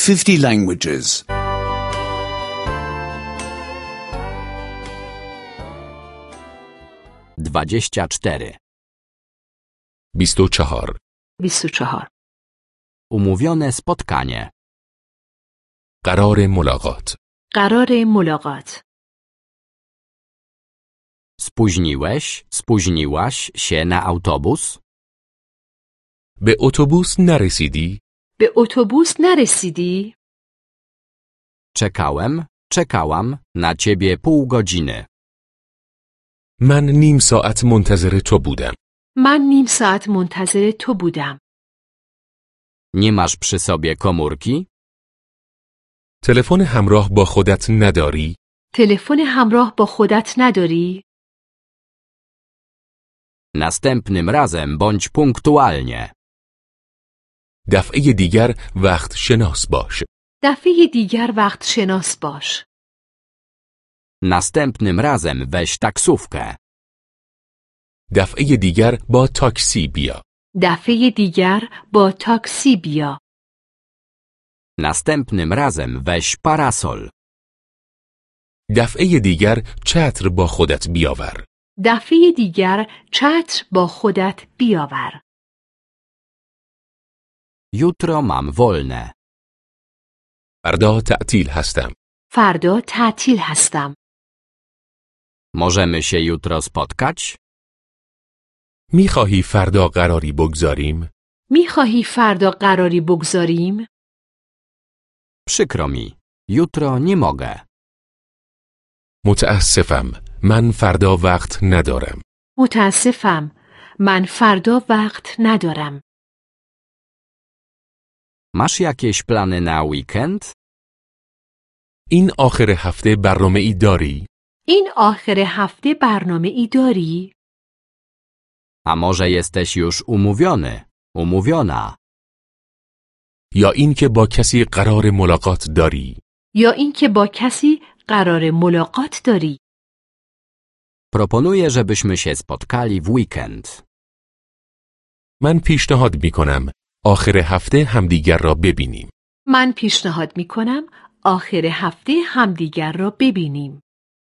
50 languages. 24. 24. 24. Umówione spotkanie. قرار ملاقات. قرار ملاقات. Spóźniłaś się na autobus? به اتوبوس نرسیدی؟ به اتوبوس نرسیدی؟ Czekałam na ciebie pół godziny. من نیم ساعت منتظر تو بودم. من نیم ساعت منتظر تو بودم. Nie masz przy sobie komórki? تلفن همراه با خودت نداری؟ تلفن همراه با خودت نداری؟ Następnym razem bądź punktualnie. دفعه دیگر وقت شناس باش. دفعه دیگر وقت شناس باش. Następnym razem weź taksówkę. دفعه دیگر با تاکسی بیا. دفعه دیگر با تاکسی بیا. Następnym razem weź parasol. دفعه دیگر چتر با خودت بیاور. دفعه دیگر چتر با خودت بیاور. Jutro mam wolne. فردا تعطیل هستم. فردا تعطیل هستم. Możemy się jutro spotkać? میخواهی فردا قراری بگذاریم؟ میخواهی فردا قراری بگذاریم؟ Przykro mi. Jutro nie mogę. متاسفم. من فردا وقت ندارم. متاسفم. من فردا وقت ندارم. Masz jakieś plany na weekend? این آخر هفته برنامه ای داری؟ این آخر هفته برنامه ای داری؟ A może jesteś już umówiona? یا اینکه با کسی قرار ملاقات داری؟ یا اینکه با کسی قرار ملاقات داری؟ Proponuję, żebyśmy się spotkali w weekend. من پیشنهاد می کنم آخر هفته همدیگر را ببینیم. من پیشنهاد می کنم آخر هفته همدیگر را ببینیم.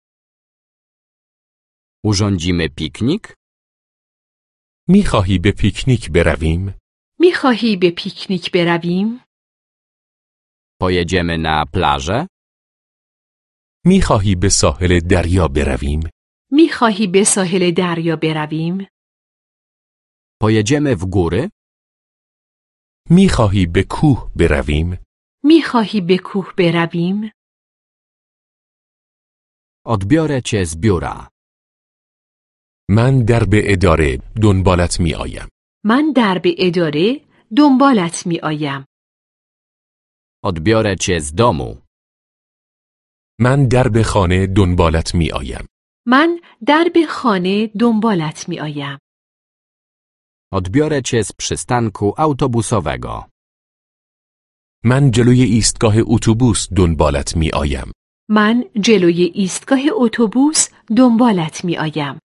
Urządzimy piknik? میخواهی به پیکنیک برویم؟ میخواهی به پیکنیک برویم؟ Pojedziemy na plażę? میخواهی به ساحل دریا برویم؟ میخواهی به ساحل دریا برویم؟ Pojedziemy w góry? میخواهی به کوه برویم؟ میخواهی به کوه برویم؟ Odbiorę cię z biura. من در به اداره دنبالت می آیم. من در به اداره دنبالت می آیم. Odbiorę cię z domu. من در به خانه دنبالت می آیم. من در به خانه دنبالت می آیم. Odbiorę cię z przystanku autobusowego. من جلوی ایستگاه اتوبوس دنبالت می آیم. من جلوی ایستگاه اتوبوس دنبالت می آیم.